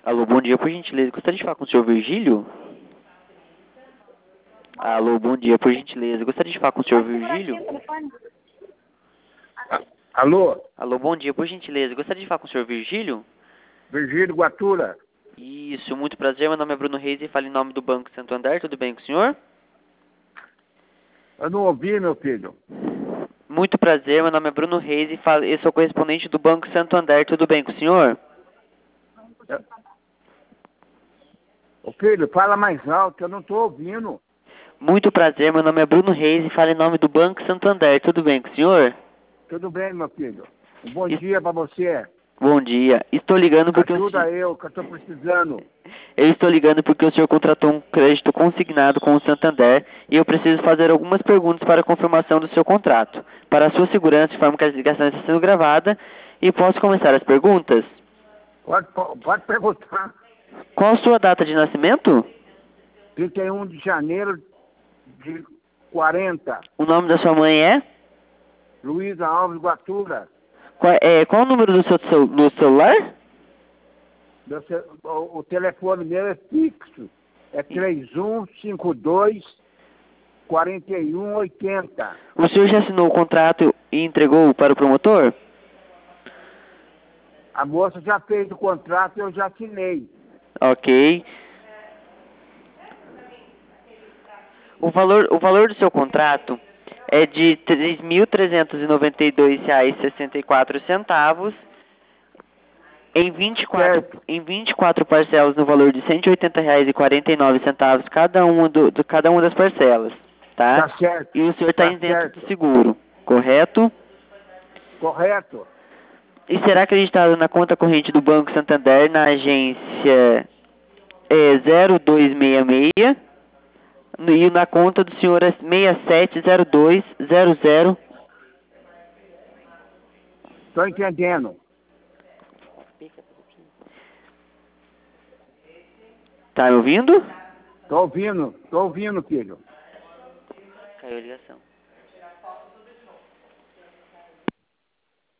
Alô, bom dia, por gentileza. Gostaria de falar com o senhor Virgílio? Alô, bom dia, por gentileza. Gostaria de falar com o senhor Virgílio? Alô, Alô, bom dia, por gentileza. Gostaria de falar com o senhor Virgílio? Virgílio Guatura. Isso, muito prazer. Meu nome é Bruno Reis e falo em nome do Banco Santander. Tudo bem com o senhor? Eu não ouvi, meu filho. Muito prazer. Meu nome é Bruno Reis e eu sou correspondente do Banco Santander. Tudo bem com o senhor? Ô filho, fala mais alto, eu não estou ouvindo. Muito prazer. Meu nome é Bruno Reis e falo em nome do Banco Santander. Tudo bem com o senhor? Tudo bem, meu filho? Um bom Es- dia para você. Bom dia. Estou ligando porque Ajuda eu, que eu estou precisando. Eu estou ligando porque o senhor contratou um crédito consignado com o Santander e eu preciso fazer algumas perguntas para a confirmação do seu contrato. Para a sua segurança, informo que a ligação está sendo gravada e posso começar as perguntas. Pode perguntar. Qual a sua data de nascimento? 31 de janeiro de 40. O nome da sua mãe é? Luísa Alves Guatura. Qual o número do celular? O telefone meu é fixo. É 3152 4180. O senhor já assinou o contrato e entregou para o promotor? A moça já fez o contrato e eu já assinei. Ok. O valor do seu contrato é de R$ 3.392,64 em 24 parcelas no valor de R$ 180,49 cada uma das parcelas, tá? Tá certo. E o senhor está Tá isento certo. do seguro, correto? Correto. E será acreditado na conta corrente do Banco Santander na agência 0266 e na conta do senhor é 670200. Tô entendendo. Tá me ouvindo? Tô ouvindo, filho. Caiu a ligação.